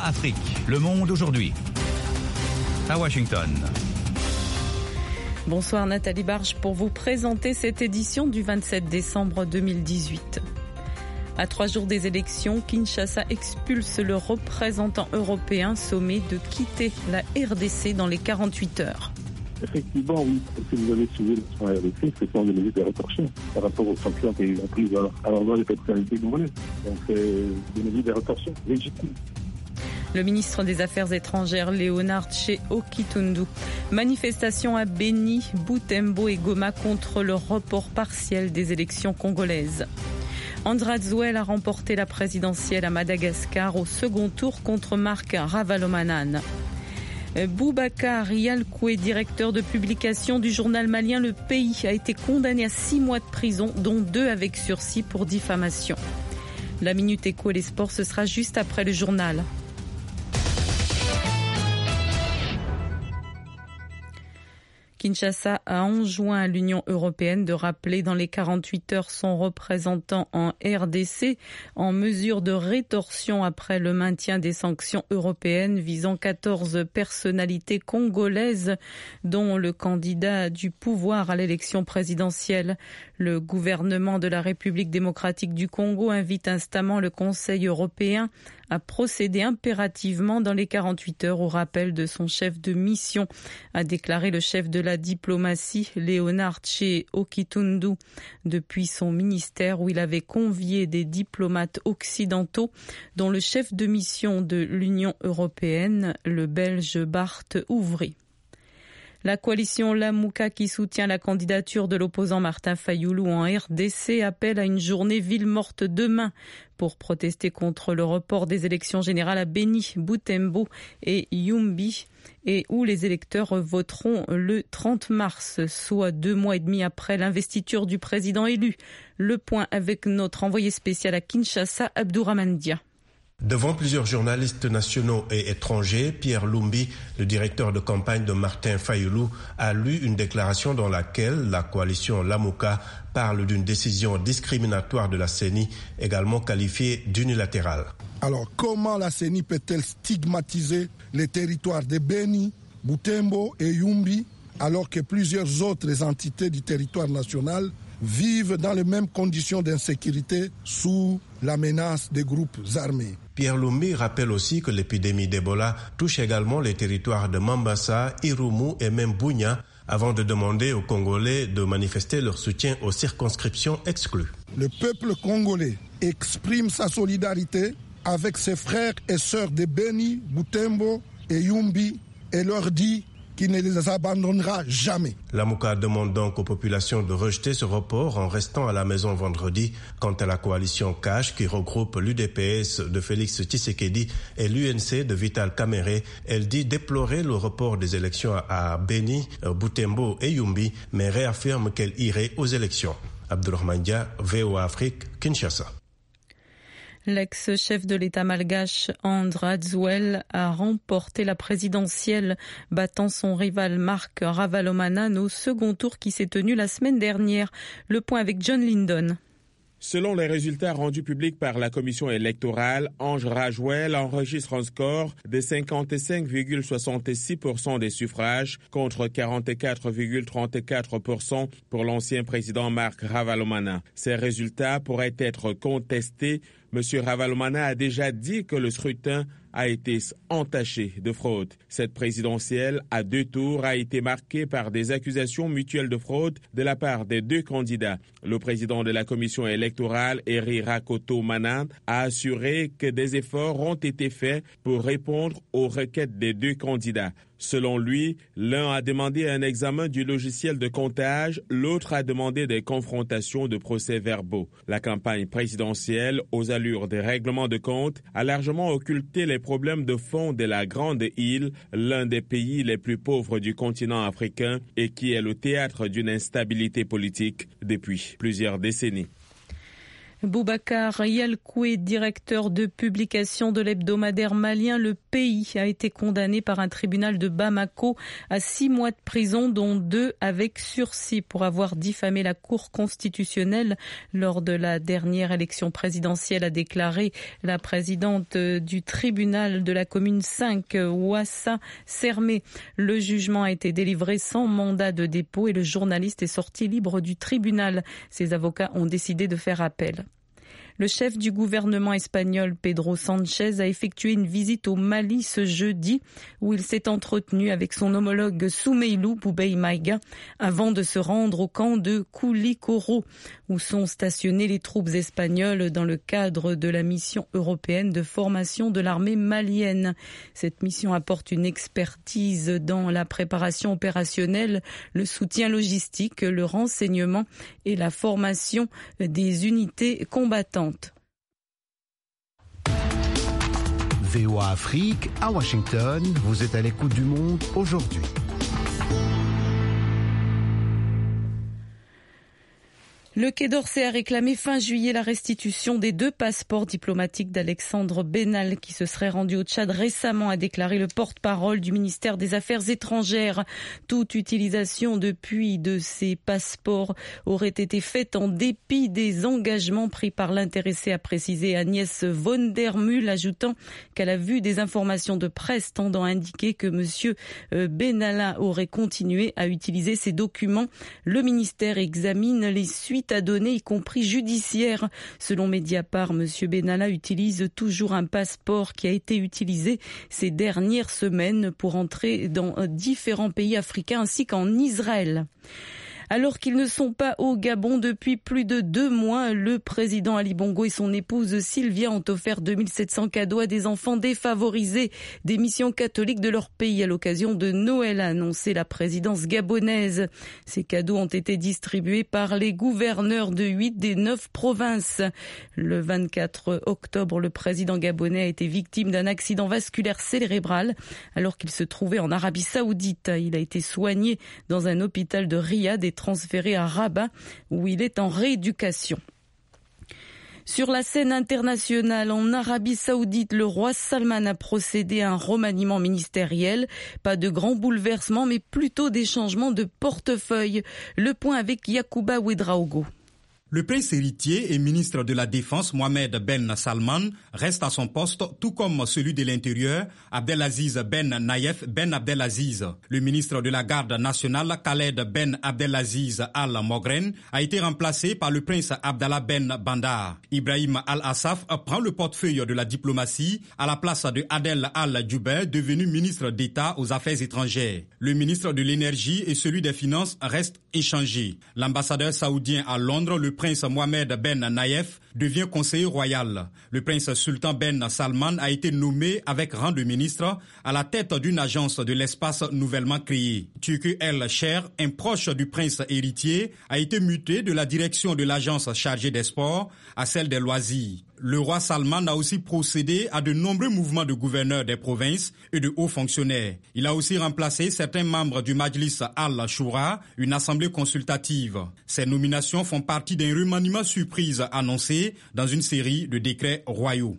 Afrique. Le monde aujourd'hui. À Washington. Bonsoir Nathalie Barge pour vous présenter cette édition du 27 décembre 2018. À 3 jours des élections, Kinshasa expulse le représentant européen sommé de quitter la RDC dans les 48 heures. Effectivement, oui. Si vous avez suivi la RDC, ce sont des mesures de rétorsion par rapport aux sanctions qu'ils ont prises à l'endroit des personnalités congolaises. Donc, c'est des mesures de rétorsion légitimes. Le ministre des Affaires étrangères, Léonard Okitundu. Manifestation à Beni, Butembo et Goma contre le report partiel des élections congolaises. Andrazuel a remporté la présidentielle à Madagascar au second tour contre Marc Ravalomanane. Boubacar Yalkoué, directeur de publication du journal malien Le Pays, a été condamné à 6 mois de prison, dont 2 avec sursis pour diffamation. La Minute Éco et les sports, ce sera juste après le journal. Kinshasa a enjoint à l'Union européenne de rappeler dans les 48 heures son représentant en RDC en mesure de rétorsion après le maintien des sanctions européennes visant 14 personnalités congolaises, dont le candidat du pouvoir à l'élection présidentielle. Le gouvernement de la République démocratique du Congo invite instamment le Conseil européen à procéder impérativement dans les 48 heures au rappel de son chef de mission, a déclaré le chef de la diplomatie, Léonard Okitundu, depuis son ministère où il avait convié des diplomates occidentaux, dont le chef de mission de l'Union européenne, le Belge Bart Ouvry. La coalition Lamuka, qui soutient la candidature de l'opposant Martin Fayoulou en RDC, appelle à une journée ville morte demain pour protester contre le report des élections générales à Beni, Butembo et Yumbi, et où les électeurs voteront le 30 mars, soit 2 mois et demi après l'investiture du président élu. Le point avec notre envoyé spécial à Kinshasa, Abdourahmane Dia. Devant plusieurs journalistes nationaux et étrangers, Pierre Lumbi, le directeur de campagne de Martin Fayoulou, a lu une déclaration dans laquelle la coalition Lamuka parle d'une décision discriminatoire de la CENI, également qualifiée d'unilatérale. Alors, comment la CENI peut-elle stigmatiser les territoires de Beni, Butembo et Yumbi, alors que plusieurs autres entités du territoire national vivent dans les mêmes conditions d'insécurité sous la menace des groupes armés? Pierre Lumbi rappelle aussi que l'épidémie d'Ebola touche également les territoires de Mambasa, Irumu et même Bunia, avant de demander aux Congolais de manifester leur soutien aux circonscriptions exclues. Le peuple congolais exprime sa solidarité avec ses frères et sœurs de Beni, Butembo et Yumbi et leur dit qu'il ne les abandonnera jamais. Lamuka demande donc aux populations de rejeter ce report en restant à la maison vendredi. Quant à la coalition CASH qui regroupe l'UDPS de Félix Tshisekedi et l'UNC de Vital Kamerhe, elle dit déplorer le report des élections à Beni, Butembo et Yumbi, mais réaffirme qu'elle irait aux élections. Abdourahmane Dia, VOA Afrique, Kinshasa. L'ex-chef de l'État malgache Andrazuel a remporté la présidentielle, battant son rival Marc Ravalomanane au second tour qui s'est tenu la semaine dernière. Le point avec John Lindon. Selon les résultats rendus publics par la commission électorale, Ange Rajouel enregistre un score de 55,66% des suffrages contre 44,34% pour l'ancien président Marc Ravalomanane. Ces résultats pourraient être contestés. M. Ravalomanane a déjà dit que le scrutin a été entaché de fraude. Cette présidentielle à 2 tours a été marquée par des accusations mutuelles de fraude de la part des 2 candidats. Le président de la commission électorale, Eri Rakoto Manane, a assuré que des efforts ont été faits pour répondre aux requêtes des 2 candidats. Selon lui, l'un a demandé un examen du logiciel de comptage, l'autre a demandé des confrontations de procès-verbaux. La campagne présidentielle, aux allures des règlements de compte, a largement occulté les problèmes de fond de la Grande Île, l'un des pays les plus pauvres du continent africain et qui est le théâtre d'une instabilité politique depuis plusieurs décennies. Boubacar Yalkoué, directeur de publication de l'hebdomadaire malien Le Pays, a été condamné par un tribunal de Bamako à 6 mois de prison, dont 2 avec sursis, pour avoir diffamé la Cour constitutionnelle lors de la dernière élection présidentielle, a déclaré la présidente du tribunal de la commune 5, Ouassa Sermé. Le jugement a été délivré sans mandat de dépôt et le journaliste est sorti libre du tribunal. Ses avocats ont décidé de faire appel. Le chef du gouvernement espagnol, Pedro Sánchez, a effectué une visite au Mali ce jeudi où il s'est entretenu avec son homologue Soumeylou Boubèye Maïga avant de se rendre au camp de Koulikoro où sont stationnées les troupes espagnoles dans le cadre de la mission européenne de formation de l'armée malienne. Cette mission apporte une expertise dans la préparation opérationnelle, le soutien logistique, le renseignement et la formation des unités combattantes. VOA Afrique, à Washington, vous êtes à l'écoute du monde aujourd'hui. Le Quai d'Orsay a réclamé fin juillet la restitution des 2 passeports diplomatiques d'Alexandre Benal qui se serait rendu au Tchad récemment, a déclaré le porte-parole du ministère des Affaires étrangères. Toute utilisation depuis de ces passeports aurait été faite en dépit des engagements pris par l'intéressé, a précisé Agnès von der Mühl, ajoutant qu'elle a vu des informations de presse tendant à indiquer que M. Benalla aurait continué à utiliser ces documents. Le ministère examine les suites à donner, y compris judiciaire. Selon Mediapart, M. Benalla utilise toujours un passeport qui a été utilisé ces dernières semaines pour entrer dans différents pays africains ainsi qu'en Israël. Alors qu'ils ne sont pas au Gabon depuis plus de 2 mois, le président Ali Bongo et son épouse Sylvia ont offert 2700 cadeaux à des enfants défavorisés des missions catholiques de leur pays à l'occasion de Noël, a annoncé la présidence gabonaise. Ces cadeaux ont été distribués par les gouverneurs de 8 des 9 provinces. Le 24 octobre, le président gabonais a été victime d'un accident vasculaire cérébral alors qu'il se trouvait en Arabie Saoudite. Il a été soigné dans un hôpital de Riyad et transféré à Rabat où il est en rééducation. Sur la scène internationale, en Arabie Saoudite, le roi Salman a procédé à un remaniement ministériel. Pas de grands bouleversements, mais plutôt des changements de portefeuille. Le point avec Yacouba Ouedraogo. Le prince héritier et ministre de la Défense Mohamed Ben Salman reste à son poste, tout comme celui de l'Intérieur Abdelaziz Ben Nayef Ben Abdelaziz. Le ministre de la Garde nationale Khaled Ben Abdelaziz Al-Mogren a été remplacé par le prince Abdallah Ben Bandar. Ibrahim Al-Assaf prend le portefeuille de la diplomatie à la place de Adel Al-Jubeir, devenu ministre d'État aux Affaires étrangères. Le ministre de l'Énergie et celui des Finances restent échangés. L'ambassadeur saoudien à Londres, le prince Mohamed Ben Nayef, devient conseiller royal. Le prince Sultan Ben Salman a été nommé avec rang de ministre à la tête d'une agence de l'espace nouvellement créée. Turki El Cher, un proche du prince héritier, a été muté de la direction de l'agence chargée des sports à celle des loisirs. Le roi Salman a aussi procédé à de nombreux mouvements de gouverneurs des provinces et de hauts fonctionnaires. Il a aussi remplacé certains membres du Majlis Al-Shura, une assemblée consultative. Ces nominations font partie d'un remaniement surprise annoncé dans une série de décrets royaux.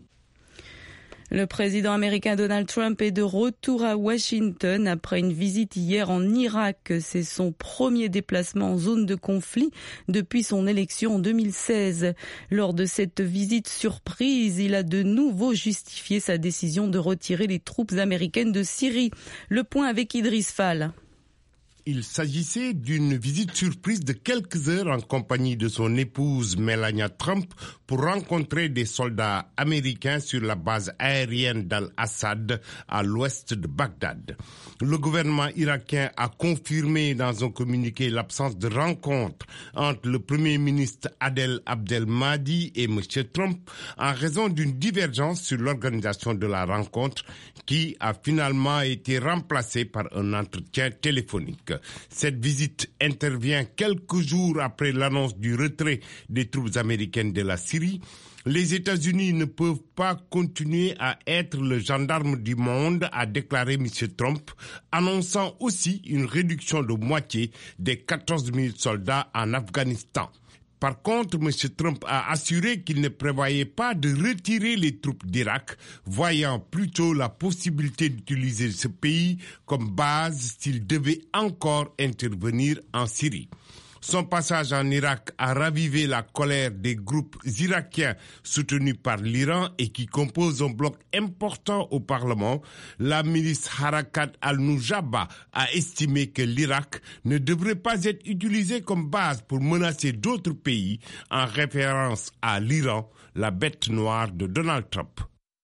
Le président américain Donald Trump est de retour à Washington après une visite hier en Irak. C'est son premier déplacement en zone de conflit depuis son élection en 2016. Lors de cette visite surprise, il a de nouveau justifié sa décision de retirer les troupes américaines de Syrie. Le point avec Idriss Fall. Il s'agissait d'une visite surprise de quelques heures en compagnie de son épouse Melania Trump pour rencontrer des soldats américains sur la base aérienne d'Al-Assad à l'ouest de Bagdad. Le gouvernement irakien a confirmé dans un communiqué l'absence de rencontre entre le premier ministre Adel Abdelmahdi et M. Trump en raison d'une divergence sur l'organisation de la rencontre qui a finalement été remplacée par un entretien téléphonique. Cette visite intervient quelques jours après l'annonce du retrait des troupes américaines de la Syrie. Les États-Unis ne peuvent pas continuer à être le gendarme du monde, a déclaré M. Trump, annonçant aussi une réduction de moitié des 14 000 soldats en Afghanistan. Par contre, M. Trump a assuré qu'il ne prévoyait pas de retirer les troupes d'Irak, voyant plutôt la possibilité d'utiliser ce pays comme base s'il devait encore intervenir en Syrie. Son passage en Irak a ravivé la colère des groupes irakiens soutenus par l'Iran et qui composent un bloc important au Parlement. La milice Harakat al-Nujaba a estimé que l'Irak ne devrait pas être utilisé comme base pour menacer d'autres pays, en référence à l'Iran, la bête noire de Donald Trump.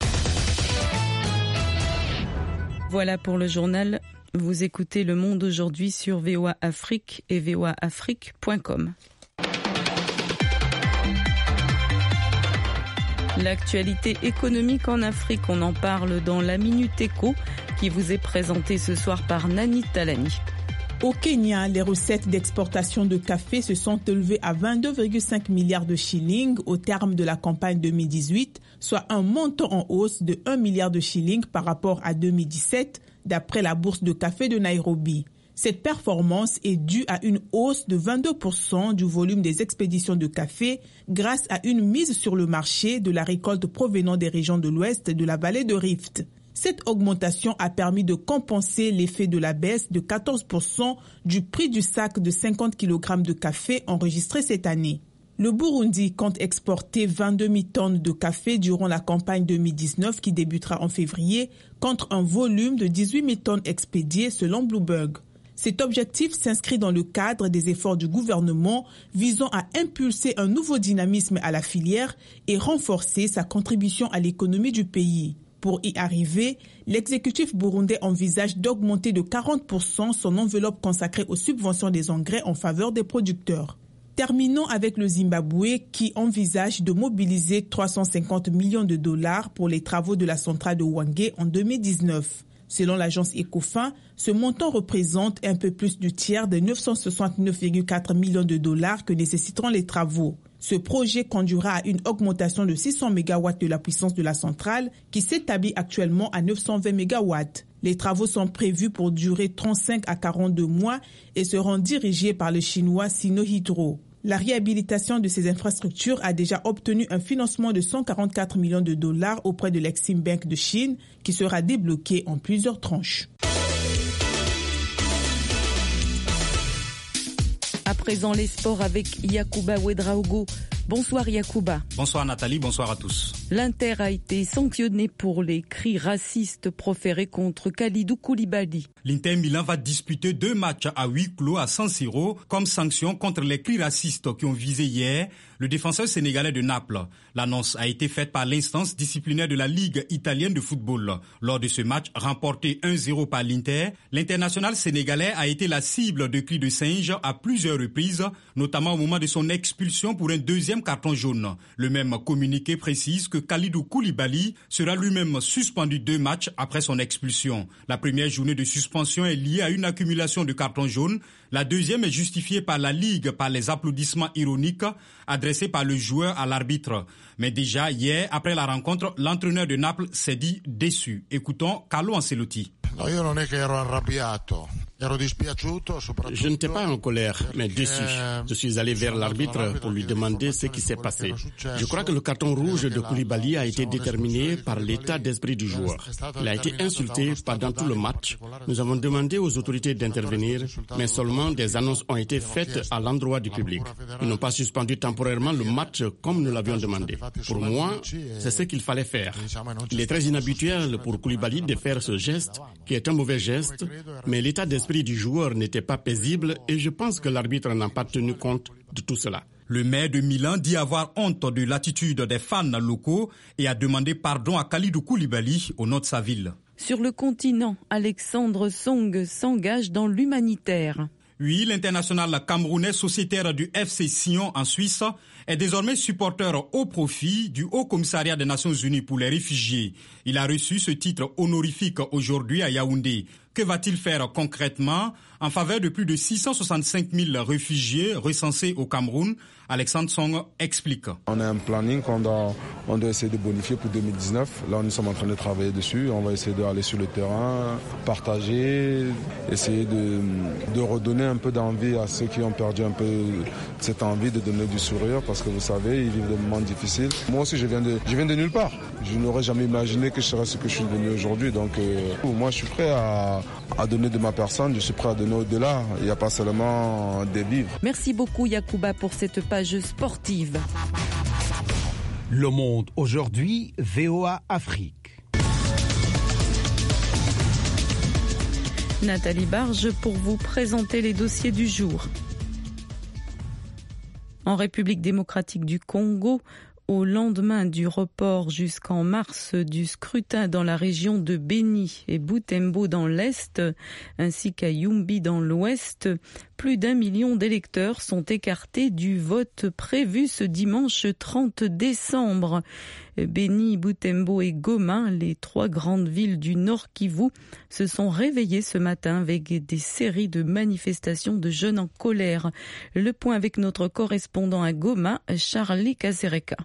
Voilà pour le journal. Vous écoutez Le Monde aujourd'hui sur VOA Afrique et voaafrique.com. L'actualité économique en Afrique, on en parle dans la Minute Éco qui vous est présentée ce soir par Nani Talani. Au Kenya, les recettes d'exportation de café se sont élevées à 22,5 milliards de shillings au terme de la campagne 2018, soit un montant en hausse de 1 milliard de shillings par rapport à 2017, d'après la bourse de café de Nairobi. Cette performance est due à une hausse de 22% du volume des expéditions de café grâce à une mise sur le marché de la récolte provenant des régions de l'ouest de la vallée de Rift. Cette augmentation a permis de compenser l'effet de la baisse de 14% du prix du sac de 50 kg de café enregistré cette année. Le Burundi compte exporter 22 000 tonnes de café durant la campagne 2019 qui débutera en février, contre un volume de 18 000 tonnes expédiées selon Bloomberg. Cet objectif s'inscrit dans le cadre des efforts du gouvernement visant à impulser un nouveau dynamisme à la filière et renforcer sa contribution à l'économie du pays. Pour y arriver, l'exécutif burundais envisage d'augmenter de 40% son enveloppe consacrée aux subventions des engrais en faveur des producteurs. Terminons avec le Zimbabwe qui envisage de mobiliser 350 millions de dollars pour les travaux de la centrale de Hwange en 2019. Selon l'agence Ecofin, ce montant représente un peu plus du tiers des 969,4 millions de dollars que nécessiteront les travaux. Ce projet conduira à une augmentation de 600 MW de la puissance de la centrale qui s'établit actuellement à 920 MW. Les travaux sont prévus pour durer 35 à 42 mois et seront dirigés par le chinois Sinohydro. La réhabilitation de ces infrastructures a déjà obtenu un financement de 144 millions de dollars auprès de l'Exim Bank de Chine qui sera débloqué en plusieurs tranches. À présent, les sports avec Yacouba Ouedraogo. Bonsoir Yacouba. Bonsoir Nathalie, bonsoir à tous. L'Inter a été sanctionné pour les cris racistes proférés contre Kalidou Koulibaly. L'Inter Milan va disputer 2 matchs à huis clos à San Siro comme sanction contre les cris racistes qui ont visé hier le défenseur sénégalais de Naples. L'annonce a été faite par l'instance disciplinaire de la Ligue italienne de football. Lors de ce match remporté 1-0 par l'Inter, l'international sénégalais a été la cible de cris de singe à plusieurs reprises, notamment au moment de son expulsion pour un deuxième carton jaune. Le même communiqué précise que Kalidou Koulibaly sera lui-même suspendu 2 matchs après son expulsion. La première journée de suspension est liée à une accumulation de cartons jaunes. La deuxième est justifiée par la Ligue par les applaudissements ironiques adressés par le joueur à l'arbitre. Mais déjà hier, après la rencontre, l'entraîneur de Naples s'est dit déçu. Écoutons Carlo Ancelotti. Je n'étais pas en colère, mais déçu. Je suis allé vers l'arbitre pour lui demander ce qui s'est passé. Je crois que le carton rouge de Koulibaly a été déterminé par l'état d'esprit du joueur. Il a été insulté pendant tout le match. Nous avons demandé aux autorités d'intervenir, mais seulement des annonces ont été faites à l'endroit du public. Ils n'ont pas suspendu temporairement le match comme nous l'avions demandé. Pour moi, c'est ce qu'il fallait faire. Il est très inhabituel pour Koulibaly de faire ce geste, qui est un mauvais geste, mais l'état d'esprit du joueur n'était pas paisible et je pense que l'arbitre n'a pas tenu compte de tout cela. Le maire de Milan dit avoir honte de l'attitude des fans locaux et a demandé pardon à Kalidou Koulibaly au nom de sa ville. Sur le continent, Alexandre Song s'engage dans l'humanitaire. Oui, l'international camerounais sociétaire du FC Sion en Suisse est désormais supporter au profit du Haut Commissariat des Nations Unies pour les réfugiés. Il a reçu ce titre honorifique aujourd'hui à Yaoundé. Que va-t-il faire concrètement? en faveur de plus de 665 000 réfugiés recensés au Cameroun. Alexandre Song explique. On a un planning qu'on doit essayer de bonifier pour 2019. Là, nous sommes en train de travailler dessus. On va essayer d'aller sur le terrain, partager, essayer de redonner un peu d'envie à ceux qui ont perdu un peu cette envie de donner du sourire, parce que vous savez, ils vivent des moments difficiles. Moi aussi, je viens de nulle part. Je n'aurais jamais imaginé que je serais ce que je suis devenu aujourd'hui. Donc, moi, je suis prêt à donner de ma personne. Je suis prêt à donner au-delà. Il n'y a pas seulement des vivres. Merci beaucoup, Yacouba, pour cette page sportive. Le Monde aujourd'hui, VOA Afrique. Nathalie Barge pour vous présenter les dossiers du jour. En République démocratique du Congo, au lendemain du report jusqu'en mars du scrutin dans la région de Béni et Butembo dans l'Est, ainsi qu'à Yumbi dans l'Ouest, plus d'1 million d'électeurs sont écartés du vote prévu ce dimanche 30 décembre. Béni, Butembo et Goma, les 3 grandes villes du Nord Kivu, se sont réveillées ce matin avec des séries de manifestations de jeunes en colère. Le point avec notre correspondant à Goma, Charlie Kasereka.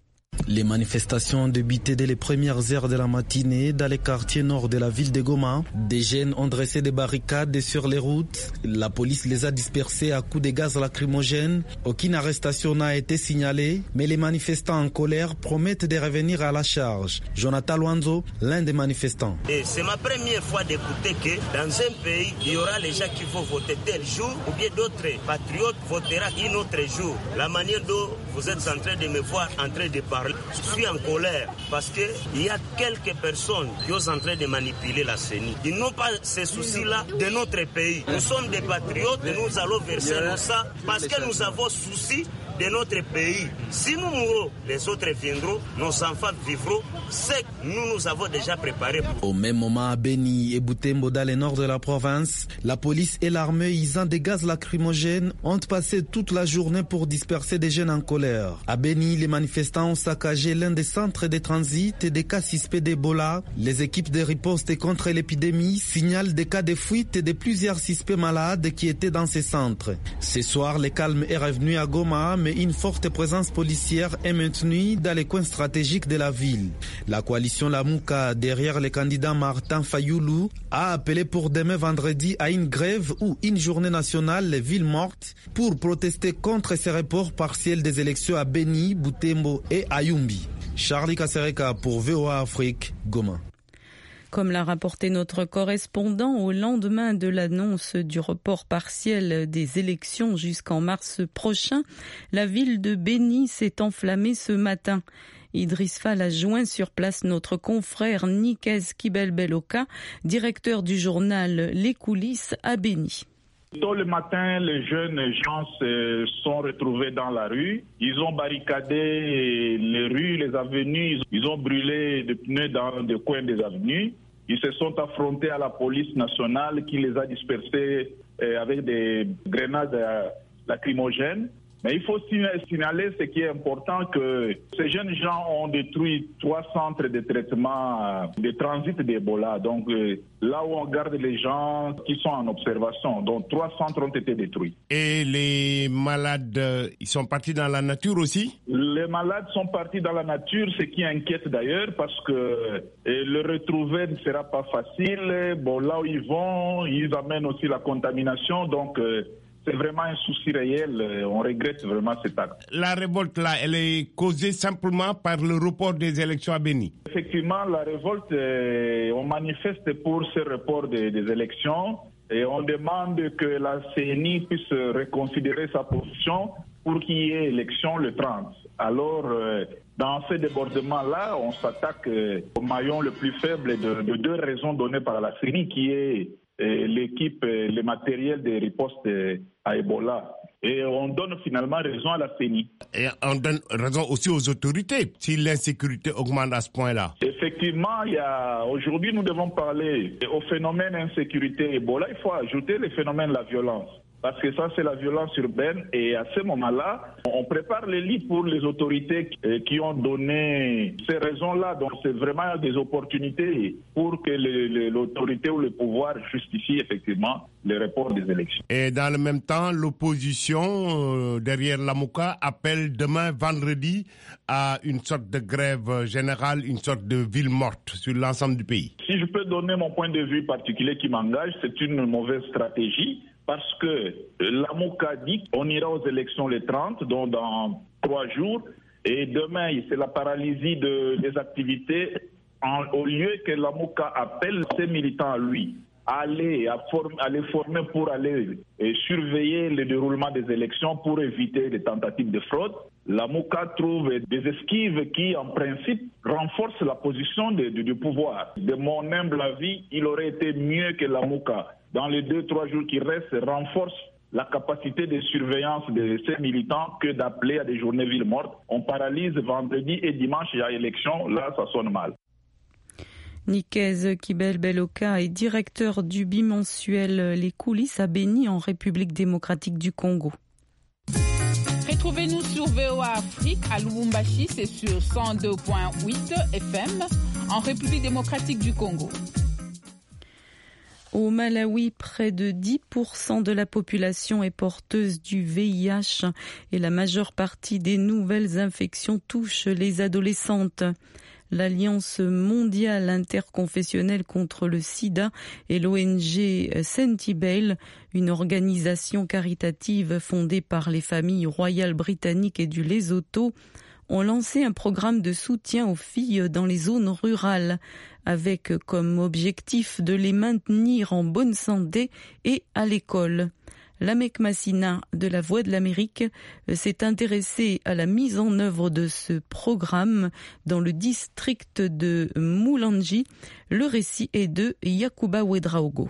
Les manifestations ont débuté dès les premières heures de la matinée dans les quartiers nord de la ville de Goma. Des jeunes ont dressé des barricades sur les routes. La police les a dispersés à coups de gaz lacrymogène. Aucune arrestation n'a été signalée, mais les manifestants en colère promettent de revenir à la charge. Jonathan Luanzo, l'un des manifestants. C'est ma première fois d'écouter que dans un pays, il y aura les gens qui vont voter tel jour ou bien d'autres patriotes voteront un autre jour. La manière dont vous êtes en train de me voir en train de parler, je suis en colère parce qu'il y a quelques personnes qui sont en train de manipuler la CENI. Ils n'ont pas ces soucis-là de notre pays. Nous sommes des patriotes et nous allons verser nous ça parce que nous avons souci de notre pays. Si nous mourons, les autres viendront, nos enfants vivront. C'est que nous avons déjà préparé. Au même moment, à Béni et Butembo, dans le nord de la province, la police et l'armée usant des gaz lacrymogènes ont passé toute la journée pour disperser des jeunes en colère. À Béni, les manifestants ont saccagé l'un des centres de transit et des cas suspects d'Ebola. Les équipes de riposte contre l'épidémie signalent des cas de fuite et de plusieurs suspects malades qui étaient dans ces centres. Ce soir, le calme est revenu à Goma, mais une forte présence policière est maintenue dans les coins stratégiques de la ville. La coalition Lamouka, derrière le candidat Martin Fayoulou, a appelé pour demain vendredi à une grève ou une journée nationale, les villes mortes, pour protester contre ces reports partiels des élections à Béni, Butembo et à Yumbi. Charlie Kasereka pour VOA Afrique, Goma. Comme l'a rapporté notre correspondant, au lendemain de l'annonce du report partiel des élections jusqu'en mars prochain, la ville de Béni s'est enflammée ce matin. Idriss Fall a joint sur place notre confrère Nikez Kibel-Beloka, directeur du journal Les Coulisses à Béni. Tôt le matin, les jeunes gens se sont retrouvés dans la rue. Ils ont barricadé les rues, les avenues. Ils ont brûlé des pneus dans des coins des avenues. Ils se sont affrontés à la police nationale qui les a dispersés avec des grenades lacrymogènes. Mais il faut signaler ce qui est important, que ces jeunes gens ont détruit 3 centres de traitement de transit d'Ebola. Donc là où on garde les gens qui sont en observation. Donc 3 centres ont été détruits. Et les malades, ils sont partis dans la nature aussi? Les malades sont partis dans la nature, ce qui inquiète d'ailleurs parce que le retrouver ne sera pas facile. Bon, là où ils vont, ils amènent aussi la contamination. Donc c'est vraiment un souci réel. On regrette vraiment cet acte. La révolte là, elle est causée simplement par le report des élections à Béni. Effectivement, la révolte, on manifeste pour ce report des élections et on demande que la CENI puisse reconsidérer sa position pour qu'il y ait élection le 30. Alors, dans ces débordements-là, on s'attaque au maillon le plus faible de 2 raisons données par la CENI, qui est l'équipe, le matériel de riposte à Ebola. Et on donne finalement raison à la CENI. Et on donne raison aussi aux autorités, si l'insécurité augmente à ce point-là. Effectivement, aujourd'hui nous devons parler au phénomène insécurité Ebola. Il faut ajouter le phénomène de la violence. parce que ça c'est la violence urbaine et à ce moment-là, on prépare les lits pour les autorités qui ont donné ces raisons-là. Donc c'est vraiment des opportunités pour que l'autorité ou le pouvoir justifie effectivement le report des élections. Et dans le même temps, l'opposition derrière Lamuka appelle demain vendredi à une sorte de grève générale, une sorte de ville morte sur l'ensemble du pays. Si je peux donner mon point de vue particulier qui m'engage, c'est une mauvaise stratégie parce que Lamuka dit qu'on ira aux élections le 30, donc dans 3 jours, et demain c'est la paralysie des activités au lieu que Lamuka appelle ses militants à lui. À les former pour aller surveiller le déroulement des élections pour éviter des tentatives de fraude. Lamuka trouve des esquives qui, en principe, renforcent la position du pouvoir. De mon humble avis, il aurait été mieux que Lamuka, dans les 2-3 jours qui restent, renforce la capacité de surveillance de ces militants que d'appeler à des journées villes mortes. On paralyse vendredi et dimanche, il y a élection, là ça sonne mal. Nikez Kibel-Beloka est directeur du bimensuel Les Coulisses à Béni en République démocratique du Congo. Retrouvez-nous sur VOA Afrique à Lubumbashi, c'est sur 102.8 FM en République démocratique du Congo. Au Malawi, près de 10% de la population est porteuse du VIH et la majeure partie des nouvelles infections touchent les adolescentes. L'Alliance mondiale interconfessionnelle contre le sida et l'ONG Sentebale, une organisation caritative fondée par les familles royales britanniques et du Lesotho, ont lancé un programme de soutien aux filles dans les zones rurales, avec comme objectif de les maintenir en bonne santé et à l'école. Lamek Massina de la Voix de l'Amérique s'est intéressé à la mise en œuvre de ce programme dans le district de Moulangi. Le récit est de Yakuba Ouedraogo.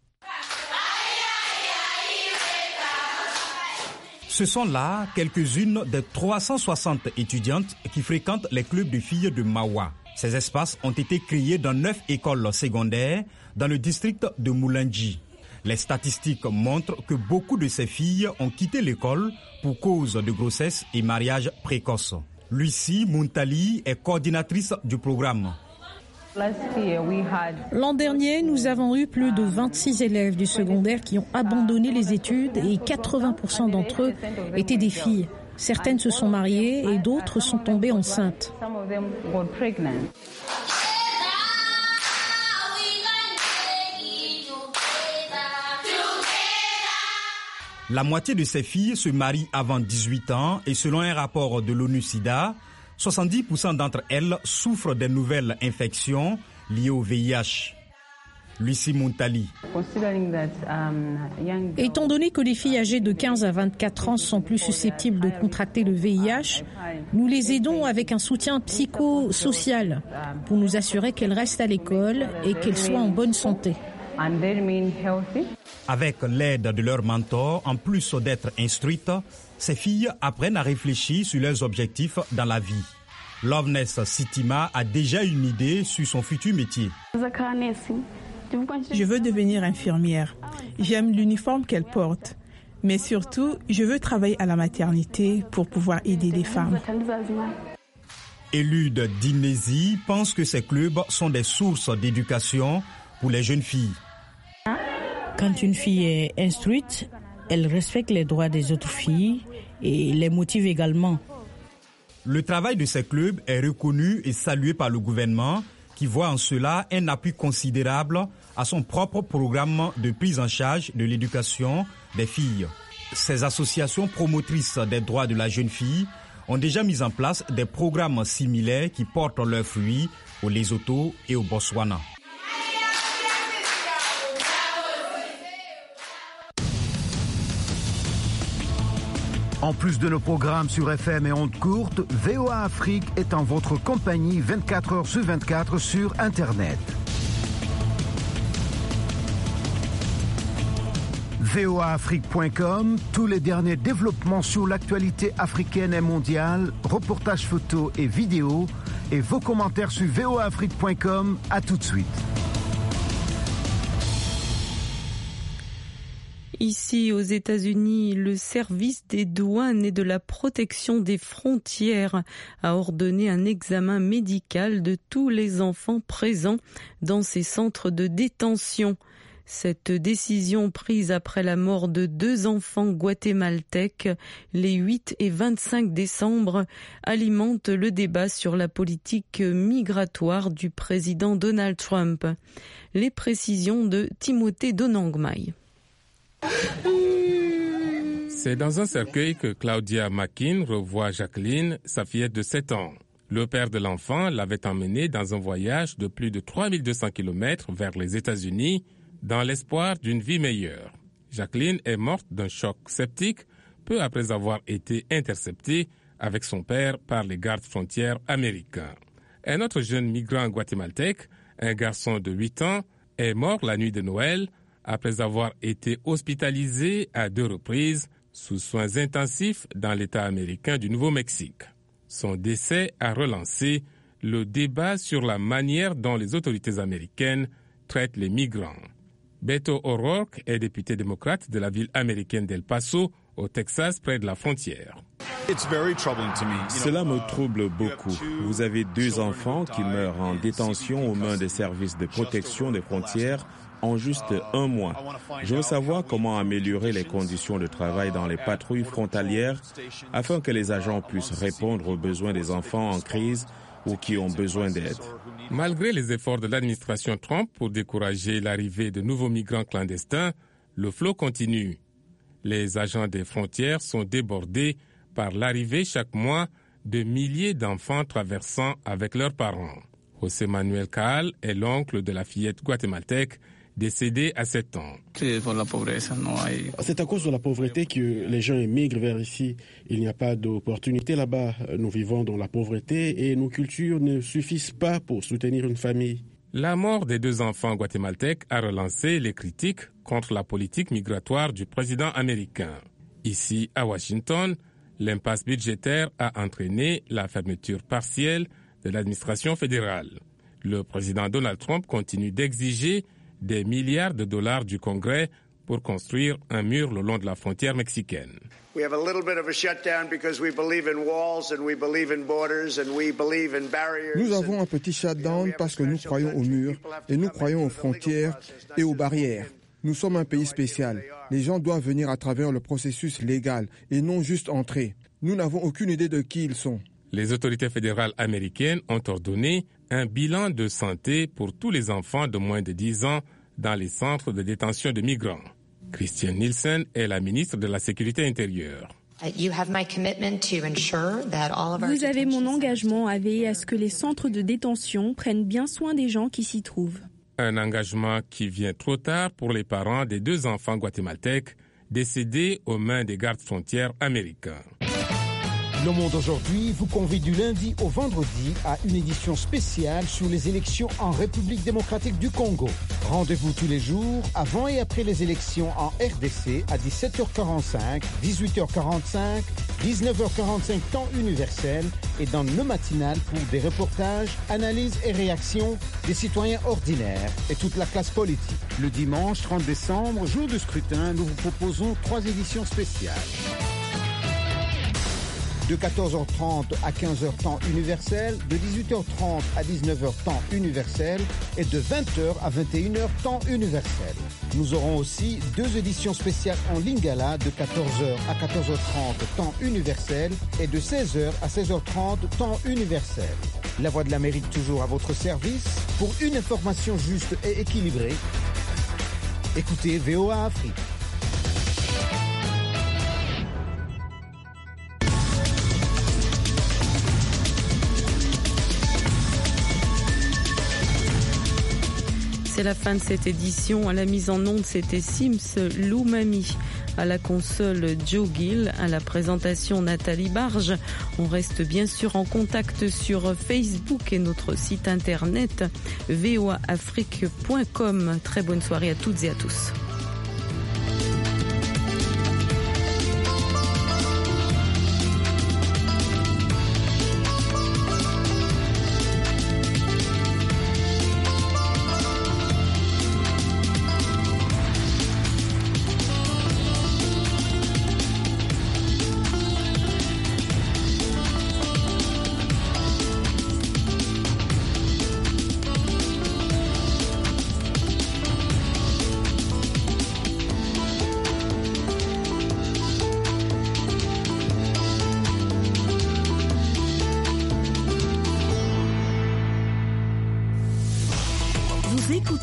Ce sont là quelques-unes des 360 étudiantes qui fréquentent les clubs de filles de Mawa. Ces espaces ont été créés dans 9 écoles secondaires dans le district de Moulangi. Les statistiques montrent que beaucoup de ces filles ont quitté l'école pour cause de grossesse et mariage précoce. Lucie Muntali est coordinatrice du programme. L'an dernier, nous avons eu plus de 26 élèves du secondaire qui ont abandonné les études et 80% d'entre eux étaient des filles. Certaines se sont mariées et d'autres sont tombées enceintes. La moitié de ces filles se marient avant 18 ans et selon un rapport de l'ONU-SIDA, 70% d'entre elles souffrent des nouvelles infections liées au VIH. Lucie Muntali. Étant donné que les filles âgées de 15 à 24 ans sont plus susceptibles de contracter le VIH, nous les aidons avec un soutien psychosocial pour nous assurer qu'elles restent à l'école et qu'elles soient en bonne santé. Avec l'aide de leurs mentors, en plus d'être instruites, ces filles apprennent à réfléchir sur leurs objectifs dans la vie. Loveness Sitima a déjà une idée sur son futur métier. Je veux devenir infirmière. J'aime l'uniforme qu'elle porte. Mais surtout, je veux travailler à la maternité pour pouvoir aider les femmes. Élude Dinesi pense que ces clubs sont des sources d'éducation pour les jeunes filles. Quand une fille est instruite, elle respecte les droits des autres filles et les motive également. Le travail de ces clubs est reconnu et salué par le gouvernement qui voit en cela un appui considérable à son propre programme de prise en charge de l'éducation des filles. Ces associations promotrices des droits de la jeune fille ont déjà mis en place des programmes similaires qui portent leurs fruits au Lesotho et au Botswana. En plus de nos programmes sur FM et ondes courtes, VOA Afrique est en votre compagnie 24 heures sur 24 sur Internet. voaafrique.com, tous les derniers développements sur l'actualité africaine et mondiale, reportages photos et vidéos, et vos commentaires sur voaafrique.com. À tout de suite. Ici, aux États-Unis, le service des douanes et de la protection des frontières a ordonné un examen médical de tous les enfants présents dans ces centres de détention. Cette décision prise après la mort de 2 enfants guatémaltèques les 8 et 25 décembre alimente le débat sur la politique migratoire du président Donald Trump. Les précisions de Timothée Donangmai. C'est dans un cercueil que Claudia McKean revoit Jacqueline, sa fillette de 7 ans. Le père de l'enfant l'avait emmenée dans un voyage de plus de 3200 km vers les États-Unis dans l'espoir d'une vie meilleure. Jacqueline est morte d'un choc septique peu après avoir été interceptée avec son père par les gardes frontières américains. Un autre jeune migrant guatémaltèque, un garçon de 8 ans, est mort la nuit de Noël après avoir été hospitalisé à 2 reprises sous soins intensifs dans l'État américain du Nouveau-Mexique. Son décès a relancé le débat sur la manière dont les autorités américaines traitent les migrants. Beto O'Rourke est député démocrate de la ville américaine d'El Paso, au Texas, près de la frontière. Cela me trouble beaucoup. Vous avez 2 enfants qui meurent en détention aux mains des services de protection des frontières en juste 1 mois. Je veux savoir comment améliorer les conditions de travail dans les patrouilles frontalières afin que les agents puissent répondre aux besoins des enfants en crise ou qui ont besoin d'aide. Malgré les efforts de l'administration Trump pour décourager l'arrivée de nouveaux migrants clandestins, le flot continue. Les agents des frontières sont débordés par l'arrivée chaque mois de milliers d'enfants traversant avec leurs parents. José Manuel Caal est l'oncle de la fillette guatémaltèque décédée à 7 ans. C'est à cause de la pauvreté que les gens émigrent vers ici. Il n'y a pas d'opportunité là-bas. Nous vivons dans la pauvreté et nos cultures ne suffisent pas pour soutenir une famille. La mort des 2 enfants guatémaltèques a relancé les critiques contre la politique migratoire du président américain. Ici, à Washington, l'impasse budgétaire a entraîné la fermeture partielle de l'administration fédérale. Le président Donald Trump continue d'exiger des milliards de dollars du Congrès pour construire un mur le long de la frontière mexicaine. Nous avons un petit shutdown parce que nous croyons aux murs et nous croyons aux frontières et aux barrières. Nous sommes un pays spécial. Les gens doivent venir à travers le processus légal et non juste entrer. Nous n'avons aucune idée de qui ils sont. Les autorités fédérales américaines ont ordonné un bilan de santé pour tous les enfants de moins de 10 ans dans les centres de détention de migrants. Christiane Nielsen est la ministre de la Sécurité intérieure. Vous avez mon engagement à veiller à ce que les centres de détention prennent bien soin des gens qui s'y trouvent. Un engagement qui vient trop tard pour les parents des 2 enfants guatémaltèques décédés aux mains des gardes frontières américains. Le Monde aujourd'hui vous convie du lundi au vendredi à une édition spéciale sur les élections en République démocratique du Congo. Rendez-vous tous les jours avant et après les élections en RDC à 17h45, 18h45, 19h45 temps universel et dans le matinal pour des reportages, analyses et réactions des citoyens ordinaires et toute la classe politique. Le dimanche 30 décembre, jour de scrutin, nous vous proposons 3 éditions spéciales. De 14h30 à 15h temps universel, de 18h30 à 19h temps universel et de 20h à 21h temps universel. Nous aurons aussi 2 éditions spéciales en Lingala de 14h à 14h30 temps universel et de 16h à 16h30 temps universel. La Voix de l'Amérique toujours à votre service pour une information juste et équilibrée. Écoutez VOA Afrique. C'est la fin de cette édition. À la mise en onde, c'était Sims Loumami. À la console, Joe Gill. À la présentation, Nathalie Barge. On reste bien sûr en contact sur Facebook et notre site internet voaafrique.com. Très bonne soirée à toutes et à tous.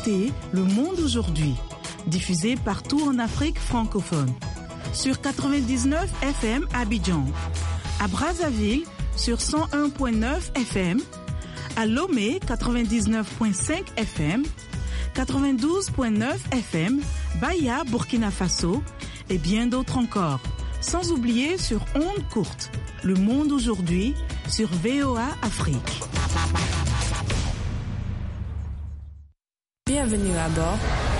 écoutez Le Monde aujourd'hui, diffusé partout en Afrique francophone. Sur 99 FM à Abidjan, à Brazzaville sur 101.9 FM, à Lomé 99.5 FM, 92.9 FM, Baya, Burkina Faso et bien d'autres encore. Sans oublier sur ondes courtes, Le Monde aujourd'hui sur VOA Afrique. Bienvenue à bord.